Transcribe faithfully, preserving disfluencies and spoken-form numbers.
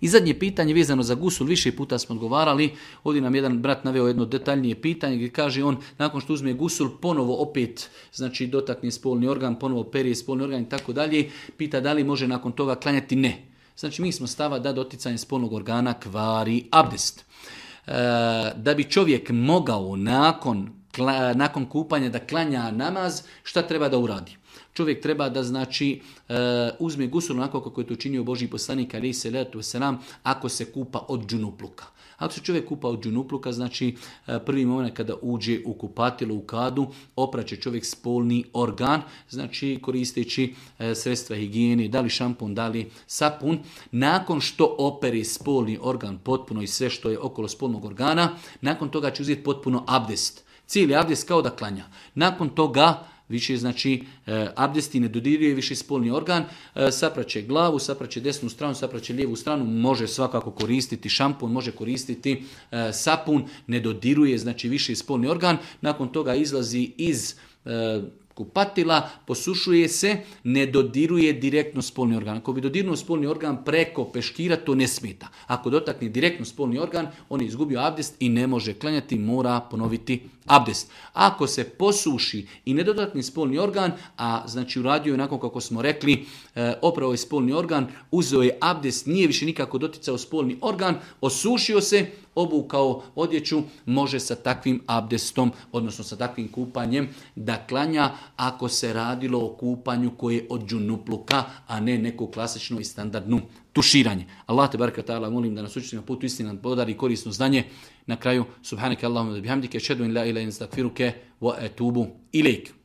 I zadnje pitanje vezano za gusul, više puta smo odgovarali. Ovdje nam jedan brat naveo jedno detaljnije pitanje gdje kaže on nakon što uzme gusul ponovo opet znači dotakne spolni organ, ponovo perije spolni organ i tako dalje. Pita da li može nakon toga klanjati? Ne. Znači mi smo stava da doticanje spolnog organa kvari abdest. E, da bi čovjek mogao nakon, nakon kupanja da klanja namaz, šta treba da uradi? Čovjek treba da znači uh, uzme gusul onako kako je to činio Božji poslanik alejhi selatu vesselam ako se kupa od džunupluka. Ako se čovjek kupa od džunupluka, znači uh, prvi moment kada uđe u kupatilo, u kadu, opraće čovjek spolni organ, znači koristeći uh, sredstva higijene, da li šampon, da li sapun. Nakon što opere spolni organ potpuno i sve što je okolo spolnog organa, nakon toga će uzeti potpuno abdest. Cijeli abdest kao da klanja. Nakon toga više znači e, abdesti ne dodiruje više spolni organ, e, sapraće glavu, sapraće desnu stranu, sapraće lijevu stranu, može svakako koristiti šampun, može koristiti e, sapun, ne dodiruje znači više spolni organ, nakon toga izlazi iz e, kupatila, posušuje se, ne dodiruje direktno spolni organ. Ako bi dodirnuo spolni organ preko peškira, to ne smeta. Ako dotakne direktno spolni organ, on je izgubio abdest i ne može klanjati, mora ponoviti abdest. Ako se posuši i ne dotakne spolni organ, a znači uradio je onako kako smo rekli, e, opravo je spolni organ, uzeo je abdest, nije više nikako doticao spolni organ, osušio se, obukao odjeću, može sa takvim abdestom, odnosno sa takvim kupanjem da klanja ako se radilo o kupanju koje je od džunupluka, a ne neko klasično i standardno tuširanje. Allah te baraka ta'ala molim da nas učiti na putu istine, nam podari korisno znanje. Na kraju, subhanaka Allahumma bihamdike, ashhadu an la ilaha illa anta astaghfiruke wa atubu ilejk.